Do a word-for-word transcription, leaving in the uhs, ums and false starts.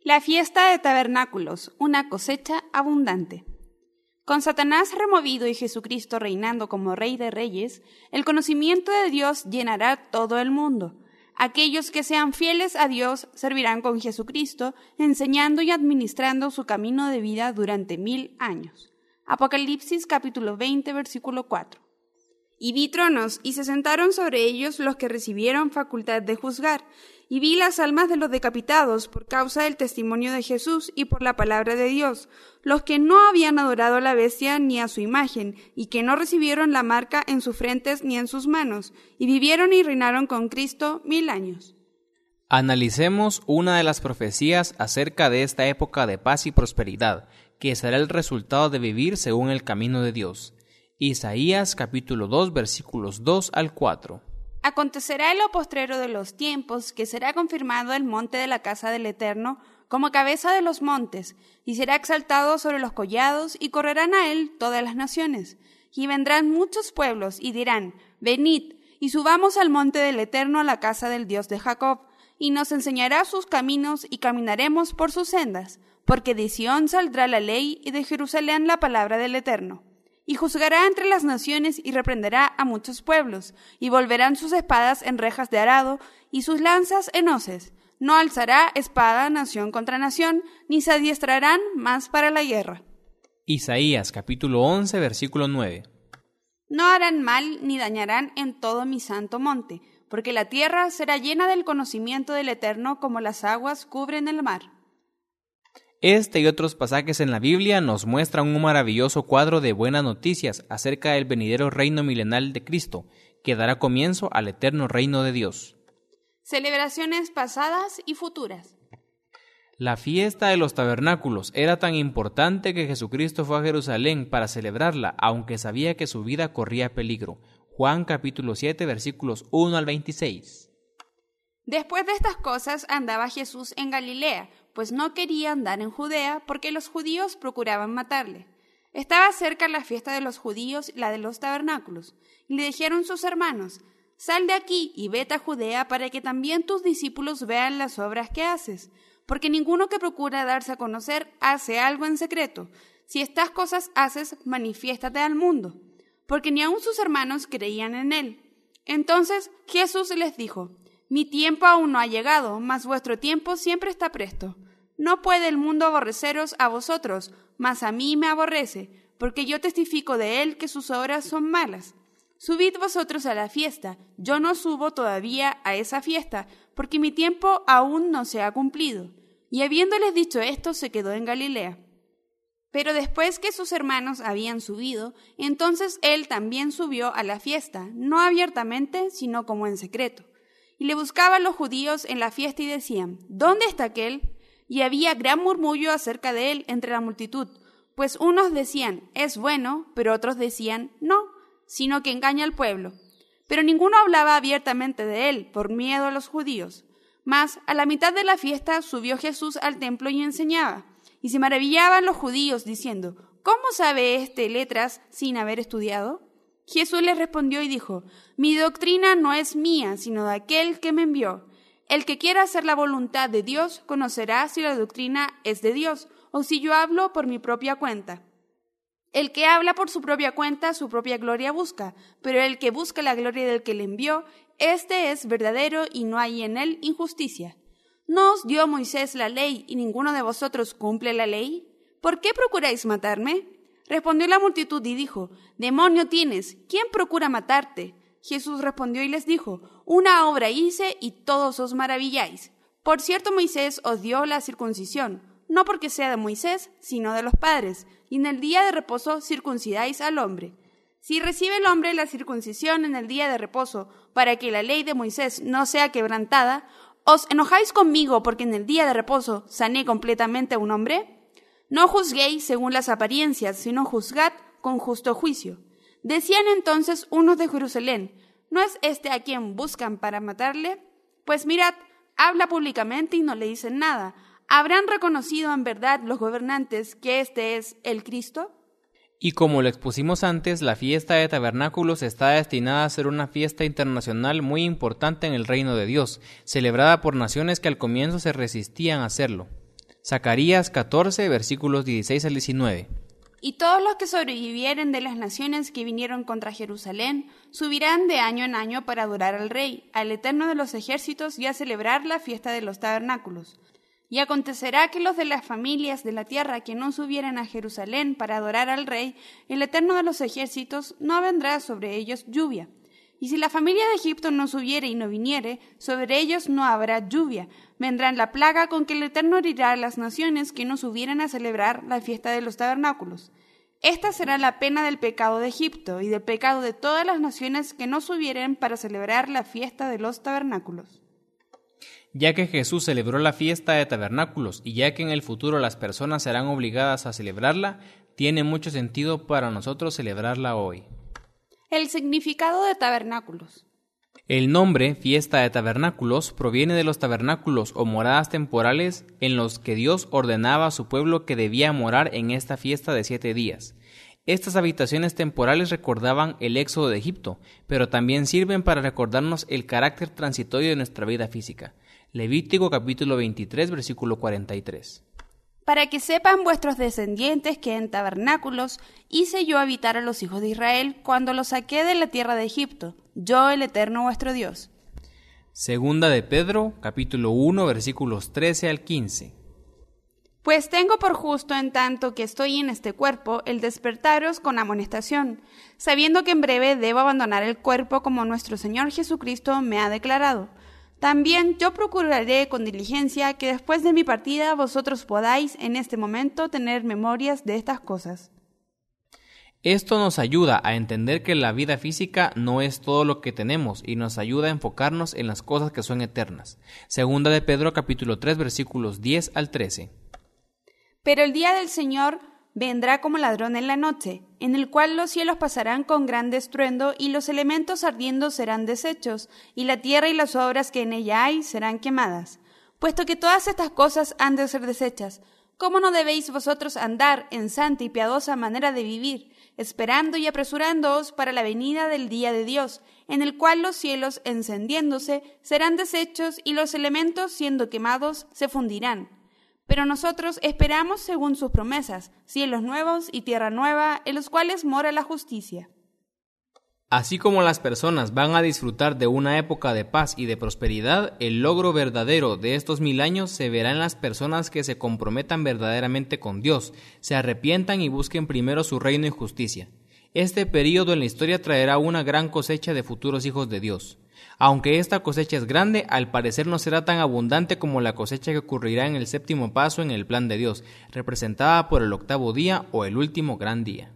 La fiesta de tabernáculos, una cosecha abundante. Con Satanás removido y Jesucristo reinando como Rey de Reyes, el conocimiento de Dios llenará todo el mundo. Aquellos que sean fieles a Dios servirán con Jesucristo, enseñando y administrando su camino de vida durante mil años. Apocalipsis capítulo veinte, versículo cuatro. Y vi tronos, y se sentaron sobre ellos los que recibieron facultad de juzgar, y vi las almas de los decapitados por causa del testimonio de Jesús y por la palabra de Dios, los que no habían adorado a la bestia ni a su imagen, y que no recibieron la marca en sus frentes ni en sus manos, y vivieron y reinaron con Cristo mil años. Analicemos una de las profecías acerca de esta época de paz y prosperidad, que será el resultado de vivir según el camino de Dios. Isaías capítulo dos, versículos dos al cuatro. Acontecerá en lo postrero de los tiempos que será confirmado el monte de la casa del Eterno como cabeza de los montes, y será exaltado sobre los collados, y correrán a él todas las naciones. Y vendrán muchos pueblos, y dirán, venid, y subamos al monte del Eterno, a la casa del Dios de Jacob, y nos enseñará sus caminos, y caminaremos por sus sendas, porque de Sión saldrá la ley, y de Jerusalén la palabra del Eterno. Y juzgará entre las naciones y reprenderá a muchos pueblos, y volverán sus espadas en rejas de arado y sus lanzas en hoces. No alzará espada nación contra nación, ni se adiestrarán más para la guerra. Isaías capítulo once, versículo nueve. No harán mal ni dañarán en todo mi santo monte, porque la tierra será llena del conocimiento del Eterno como las aguas cubren el mar. Este y otros pasajes en la Biblia nos muestran un maravilloso cuadro de buenas noticias acerca del venidero reino milenal de Cristo, que dará comienzo al eterno reino de Dios. Celebraciones pasadas y futuras. La fiesta de los tabernáculos era tan importante que Jesucristo fue a Jerusalén para celebrarla, aunque sabía que su vida corría peligro. Juan capítulo siete, versículos uno al veintiséis. Después de estas cosas andaba Jesús en Galilea, pues no quería andar en Judea, porque los judíos procuraban matarle. Estaba cerca la fiesta de los judíos, la de los tabernáculos, y le dijeron sus hermanos, sal de aquí y vete a Judea para que también tus discípulos vean las obras que haces, porque ninguno que procura darse a conocer hace algo en secreto. Si estas cosas haces, manifiéstate al mundo, porque ni aun sus hermanos creían en él. Entonces Jesús les dijo, mi tiempo aún no ha llegado, mas vuestro tiempo siempre está presto. No puede el mundo aborreceros a vosotros, mas a mí me aborrece, porque yo testifico de él que sus obras son malas. Subid vosotros a la fiesta, yo no subo todavía a esa fiesta, porque mi tiempo aún no se ha cumplido. Y habiéndoles dicho esto, se quedó en Galilea. Pero después que sus hermanos habían subido, entonces él también subió a la fiesta, no abiertamente, sino como en secreto. Y le buscaban los judíos en la fiesta y decían, ¿dónde está aquel? Y había gran murmullo acerca de él entre la multitud, pues unos decían, es bueno, pero otros decían, no, sino que engaña al pueblo. Pero ninguno hablaba abiertamente de él, por miedo a los judíos. Mas a la mitad de la fiesta subió Jesús al templo y enseñaba. Y se maravillaban los judíos, diciendo, ¿cómo sabe éste letras sin haber estudiado? Jesús les respondió y dijo, mi doctrina no es mía, sino de aquel que me envió. El que quiera hacer la voluntad de Dios conocerá si la doctrina es de Dios, o si yo hablo por mi propia cuenta. El que habla por su propia cuenta, su propia gloria busca, pero el que busca la gloria del que le envió, este es verdadero y no hay en él injusticia. ¿No os dio Moisés la ley y ninguno de vosotros cumple la ley? ¿Por qué procuráis matarme? Respondió la multitud y dijo, demonio tienes, ¿quién procura matarte? Jesús respondió y les dijo, una obra hice y todos os maravilláis. Por cierto, Moisés os dio la circuncisión, no porque sea de Moisés, sino de los padres, y en el día de reposo circuncidáis al hombre. Si recibe el hombre la circuncisión en el día de reposo, para que la ley de Moisés no sea quebrantada, ¿os enojáis conmigo porque en el día de reposo sané completamente a un hombre? No juzguéis según las apariencias, sino juzgad con justo juicio. Decían entonces unos de Jerusalén, ¿no es este a quien buscan para matarle? Pues mirad, habla públicamente y no le dicen nada. ¿Habrán reconocido en verdad los gobernantes que este es el Cristo? Y como lo expusimos antes, la fiesta de tabernáculos está destinada a ser una fiesta internacional muy importante en el reino de Dios, celebrada por naciones que al comienzo se resistían a hacerlo. Zacarías catorce, versículos dieciséis al diecinueve. Y todos los que sobrevivieren de las naciones que vinieron contra Jerusalén subirán de año en año para adorar al Rey, al Eterno de los ejércitos, y a celebrar la fiesta de los tabernáculos. Y acontecerá que los de las familias de la tierra que no subieren a Jerusalén para adorar al Rey, el Eterno de los ejércitos, no vendrá sobre ellos lluvia. Y si la familia de Egipto no subiere y no viniere, sobre ellos no habrá lluvia. Vendrá la plaga con que el Eterno herirá a las naciones que no subieren a celebrar la fiesta de los tabernáculos. Esta será la pena del pecado de Egipto y del pecado de todas las naciones que no subieren para celebrar la fiesta de los tabernáculos. Ya que Jesús celebró la fiesta de tabernáculos y ya que en el futuro las personas serán obligadas a celebrarla, tiene mucho sentido para nosotros celebrarla hoy. El significado de tabernáculos. El nombre fiesta de tabernáculos proviene de los tabernáculos o moradas temporales en los que Dios ordenaba a su pueblo que debía morar en esta fiesta de siete días. Estas habitaciones temporales recordaban el éxodo de Egipto, pero también sirven para recordarnos el carácter transitorio de nuestra vida física. Levítico capítulo veintitrés, versículo cuarenta y tres. Para que sepan vuestros descendientes que en tabernáculos hice yo habitar a los hijos de Israel cuando los saqué de la tierra de Egipto, yo el Eterno vuestro Dios. Segunda de Pedro, capítulo uno, versículos trece al quince. Pues tengo por justo, en tanto que estoy en este cuerpo, el despertaros con amonestación, sabiendo que en breve debo abandonar el cuerpo como nuestro Señor Jesucristo me ha declarado. También yo procuraré con diligencia que después de mi partida vosotros podáis en este momento tener memorias de estas cosas. Esto nos ayuda a entender que la vida física no es todo lo que tenemos y nos ayuda a enfocarnos en las cosas que son eternas. Segunda de Pedro capítulo tres versículos diez al trece. Pero el día del Señor vendrá como ladrón en la noche, en el cual los cielos pasarán con gran estruendo y los elementos ardiendo serán deshechos, y la tierra y las obras que en ella hay serán quemadas. Puesto que todas estas cosas han de ser deshechas, ¿cómo no debéis vosotros andar en santa y piadosa manera de vivir, esperando y apresurándoos para la venida del día de Dios, en el cual los cielos encendiéndose serán deshechos y los elementos siendo quemados se fundirán? Pero nosotros esperamos según sus promesas, cielos nuevos y tierra nueva, en los cuales mora la justicia. Así como las personas van a disfrutar de una época de paz y de prosperidad, el logro verdadero de estos mil años se verá en las personas que se comprometan verdaderamente con Dios, se arrepientan y busquen primero su reino y justicia. Este período en la historia traerá una gran cosecha de futuros hijos de Dios. Aunque esta cosecha es grande, al parecer no será tan abundante como la cosecha que ocurrirá en el séptimo paso en el plan de Dios, representada por el octavo día o el último gran día.